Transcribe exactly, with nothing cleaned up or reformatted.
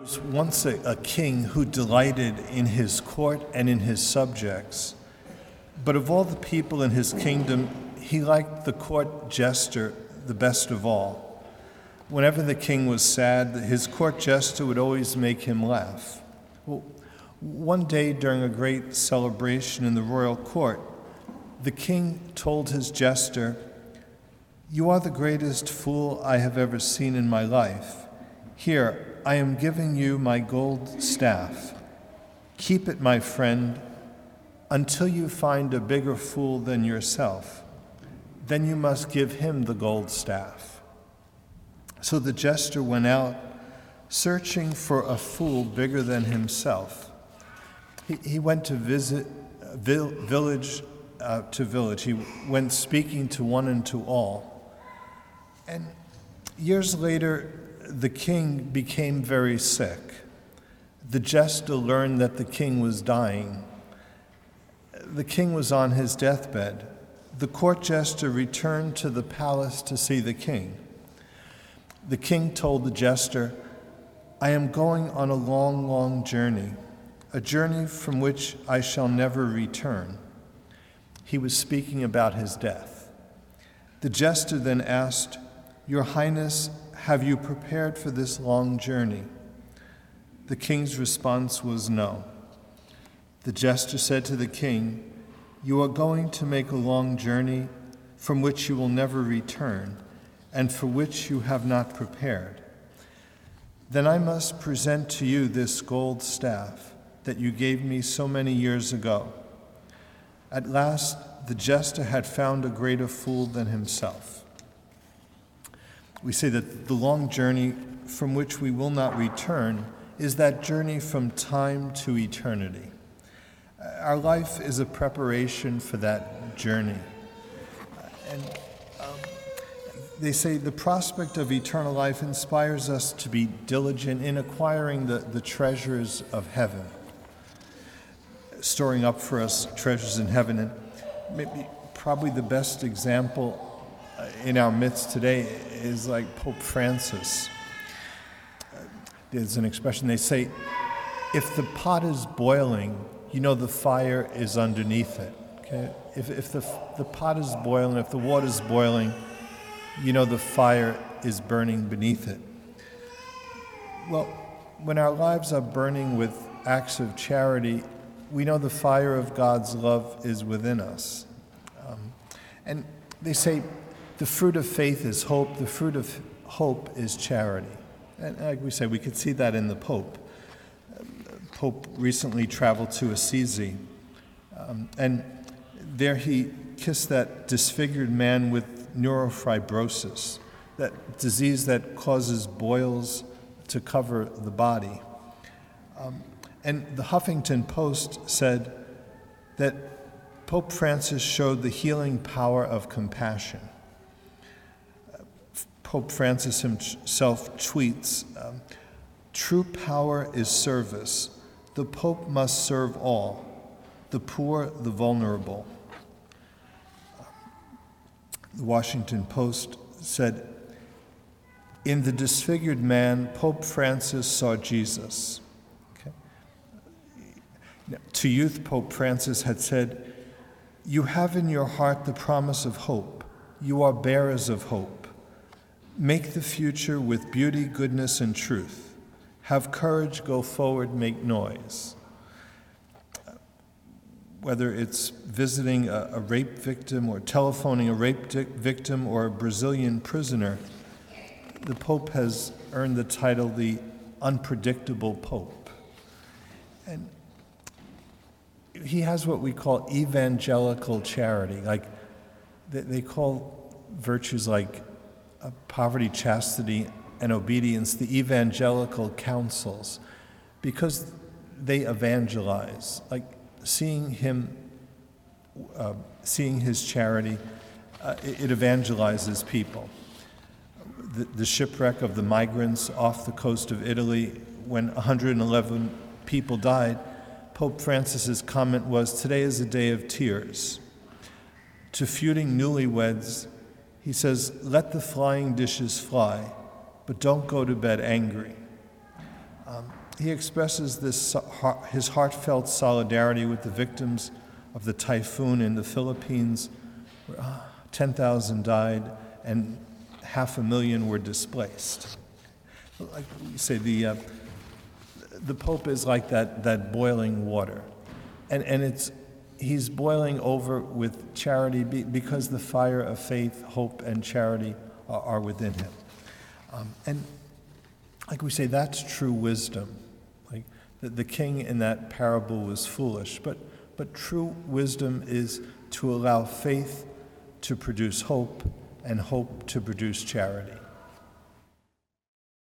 was once a, a king who delighted in his court and in his subjects. But of all the people in his kingdom, he liked the court jester the best of all. Whenever the king was sad, his court jester would always make him laugh. Well, one day during a great celebration in the royal court, the king told his jester, "You are the greatest fool I have ever seen in my life. Here, I am giving you my gold staff. Keep it, my friend, until you find a bigger fool than yourself. Then you must give him the gold staff." So the jester went out, searching for a fool bigger than himself. He, he went to visit uh, vil- village uh, to village. He went speaking to one and to all. And years later, the king became very sick. The jester learned that the king was dying. The king was on his deathbed. The court jester returned to the palace to see the king. The king told the jester, "I am going on a long, long journey, a journey from which I shall never return." He was speaking about his death. The jester then asked, "Your Highness, have you prepared for this long journey?" The king's response was no. The jester said to the king, "You are going to make a long journey from which you will never return, and for which you have not prepared. Then I must present to you this gold staff that you gave me so many years ago." At last, the jester had found a greater fool than himself. We say that the long journey from which we will not return is that journey from time to eternity. Our life is a preparation for that journey. And um, they say the prospect of eternal life inspires us to be diligent in acquiring the, the treasures of heaven, storing up for us treasures in heaven. And maybe probably the best example in our midst today is like Pope Francis. There's an expression, they say, if the pot is boiling, you know the fire is underneath it. Okay? If, if the, the pot is boiling, if the water is boiling, you know the fire is burning beneath it. Well, when our lives are burning with acts of charity, we know the fire of God's love is within us. Um, and they say the fruit of faith is hope, the fruit of hope is charity. And like we say, we could see that in the Pope. Pope recently traveled to Assisi, um, and there he kissed that disfigured man with neurofibrosis, that disease that causes boils to cover the body. Um, and the Huffington Post said that Pope Francis showed the healing power of compassion. Uh, Pope Francis himself tweets, um, "True power is service. The Pope must serve all, the poor, the vulnerable." The Washington Post said, "In the disfigured man, Pope Francis saw Jesus." Okay. Now, to youth, Pope Francis had said, "You have in your heart the promise of hope. You are bearers of hope. Make the future with beauty, goodness, and truth. Have courage, go forward, make noise." Whether it's visiting a, a rape victim or telephoning a rape di- victim or a Brazilian prisoner, the Pope has earned the title the unpredictable Pope. And he has what we call evangelical charity. Like they, they call virtues like uh, poverty, chastity, and obedience the evangelical counsels, because they evangelize, like seeing him, uh, seeing his charity, uh, it, it evangelizes people. The, the shipwreck of the migrants off the coast of Italy, when one hundred eleven people died, Pope Francis's comment was, "Today is a day of tears." To feuding newlyweds, he says, "Let the flying dishes fly, but don't go to bed angry." He expresses this so- heart- his heartfelt solidarity with the victims of the typhoon in the Philippines, where uh, ten thousand died and half a million were displaced. Like we say, the uh, the Pope is like that that boiling water, and and it's he's boiling over with charity be, because the fire of faith, hope, and charity are, are within him, um, and like we say, that's true wisdom. Like the, the king in that parable was foolish, but but true wisdom is to allow faith to produce hope and hope to produce charity.